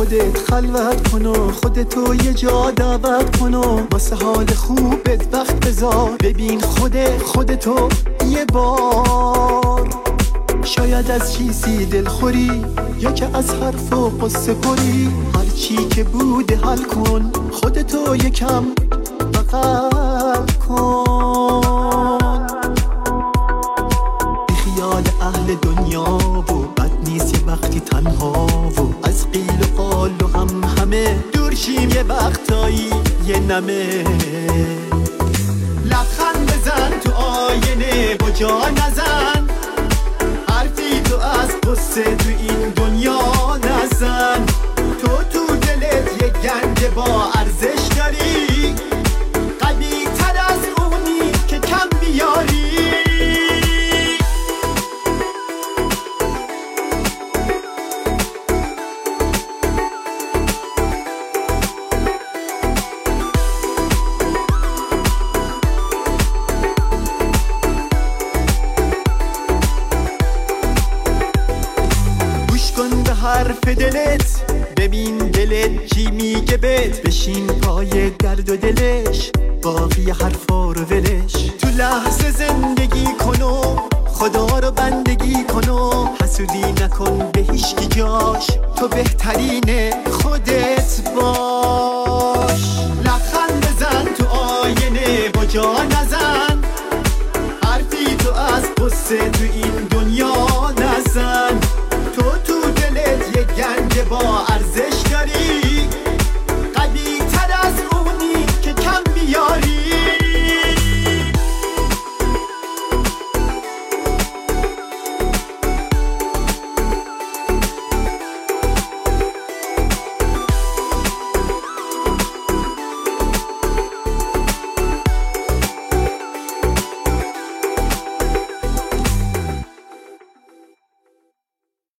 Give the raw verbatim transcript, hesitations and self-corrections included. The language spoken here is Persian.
خودت خلوت کن و خودتو یه جا دعوت کن و واسه حال خوبت وقت بذار. ببین خود خودتو یه بار، شاید از چیزی دلخوری یا که از حرف و قصه پری. هر چی که بوده حل کن، خودتو یکم بغل کن. بی خیال اهل دنیا و بد نیست یه وقتی تنها و از قیل و قال و هم همه دور شیم یه وقتایی یه نمه. لبخند بزن تو آینه و جا نزن، حرفی تو از قصه تو این دنیا نزن. تو تو دلت یه گنج با ارزش داری، قوی تر از اونی که کم بیاری. حرف دلت، ببین دلت چی میگه بهت. بشین پای درد و دلش، باقی حرفا رو ولش. تو لحظه زندگی کن و خدا رو بندگی کن و حسودی نکن به هیچکی جاش. تو بهترین خودت باش. لبخند بزن تو آینه و جا نزن، حرفی تو از قصه تو این دنیا نزن. تو تو دلت یه گنج با ارزش